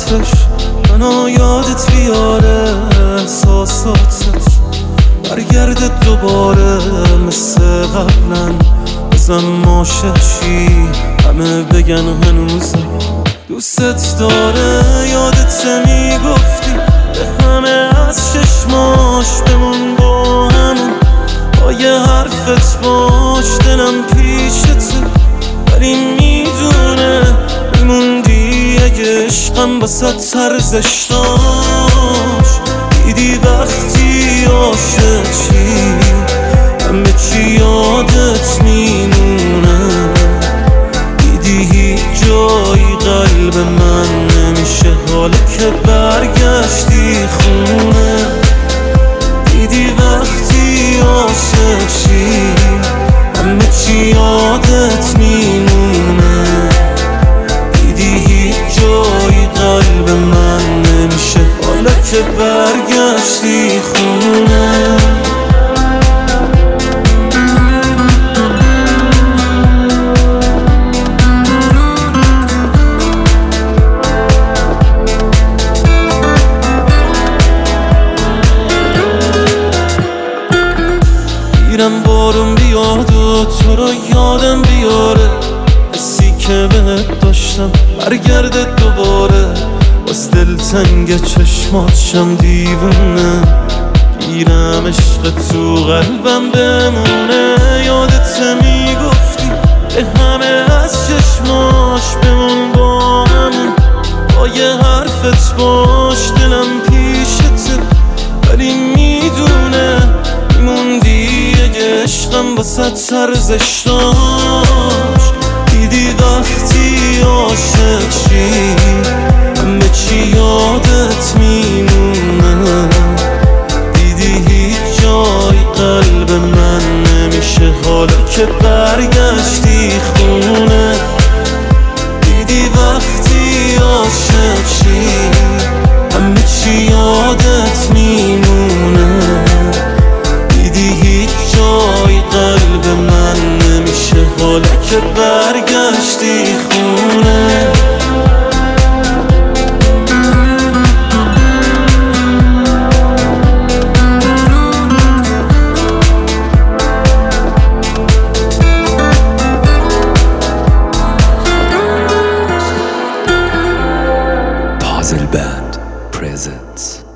عطرش منو یادت بیاره، احساساتت برگرده دوباره مثل قبلا. بزن ماششی همه بگن هنوزم دوستت داره. یادت میگفتی به همه از چشماش بمون با همون، با یه حرفت باش دلم پیشته، ولی میدونه میموندی اگه عشقم واسه ارزش داشت. دیدی وقتی عاشق چی همه چی یادت میمونه، دیدی هیچ جایی قلب من نمیشه حالا که برگشتی خونه. دیدی وقتی عاشق چی همه چی یادت میمونه، دیدی هیچ جایی قلب من نمیشه حالا که برگشتی خونه. میرم بارون بیاد و تو رو یادم بیاره، حسی که بهت داشتم برگرده دوباره. باز دلتنگ چشماتشم دیوونه، گیرم عشق تو قلبم بمونه. یادت میگفتی به همه از چشماش بمون با همون، با یه حرفت باش دلم پیشته، ولی میدونه میموندی اگه عشقم واسه ارزش داشت. دیدی وقتی عاشق چی همه چی یادت میمونه، دیدی هیچ جای قلب من نمیشه حالا که برگشتی خونه. دیدی وقتی عاشق چی همه چی یادت میمونه، دیدی هیچ جای قلب من نمیشه حالا که برگشتی خونه. Puzzle Band presents